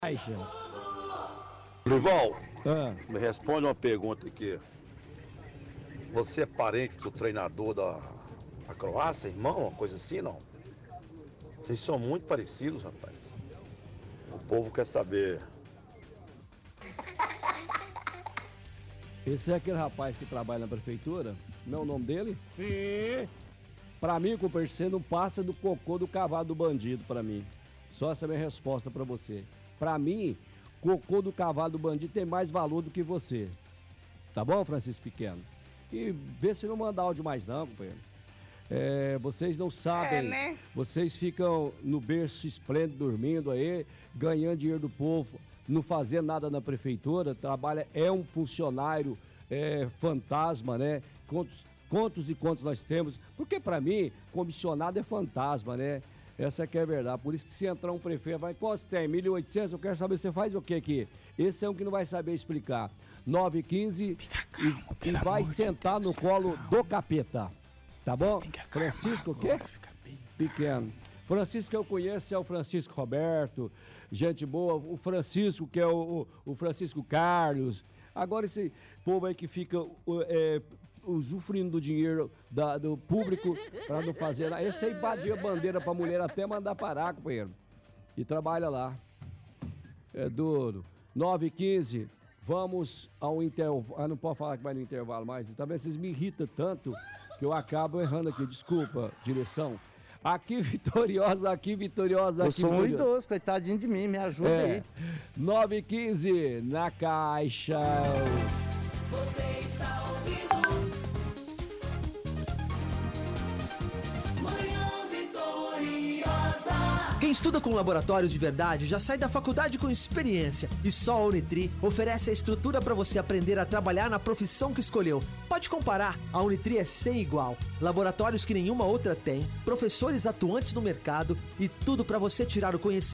Caixa. Rival, me responde uma pergunta aqui. Você é parente do treinador da Croácia, irmão? Uma coisa assim, não? Vocês são muito parecidos, rapaz. O povo quer saber. Esse é aquele rapaz que trabalha na prefeitura? Não é o nome dele? Sim. Pra mim, companheiro, você não passa do cocô do cavalo do bandido, pra mim. Só essa é a minha resposta pra você. Pra mim, cocô do cavalo do bandido tem mais valor do que você. Tá bom, Francisco Pequeno? E vê se não manda áudio mais não, companheiro. Vocês não sabem, né? Vocês ficam no berço esplêndido, dormindo aí, ganhando dinheiro do povo, não fazendo nada na prefeitura, trabalha, é um funcionário fantasma, né? Quantos e quantos nós temos? Porque pra mim, comissionado é fantasma, né? Essa aqui é a verdade. Por isso que se entrar um prefeito, vai, quantos tem? 1.800? Eu quero saber, você faz o que aqui? Esse é um que não vai saber explicar. 9h15 e vai sentar no colo do capeta. Tá bom? Francisco o quê? Pequeno. Francisco que eu conheço é o Francisco Roberto, gente boa. O Francisco que é o Francisco Carlos. Agora esse povo aí que fica usufruindo do dinheiro do público para não fazer nada. Esse aí batia bandeira pra mulher até mandar parar, companheiro. E trabalha lá. É duro. 9h15, vamos ao intervalo. Não pode falar que vai no intervalo mais. Talvez vocês me irritam tanto que eu acabo errando aqui. Desculpa, direção. Aqui vitoriosa. Eu sou um idoso, coitadinho de mim, me ajuda aí. 9h15 na Caixa. Você está ouvindo Manhã Vitoriosa. Quem estuda com laboratórios de verdade já sai da faculdade com experiência. E só a Unitri oferece a estrutura para você aprender a trabalhar na profissão que escolheu. Pode comparar, a Unitri é sem igual. Laboratórios que nenhuma outra tem, professores atuantes no mercado e tudo para você tirar o conhecimento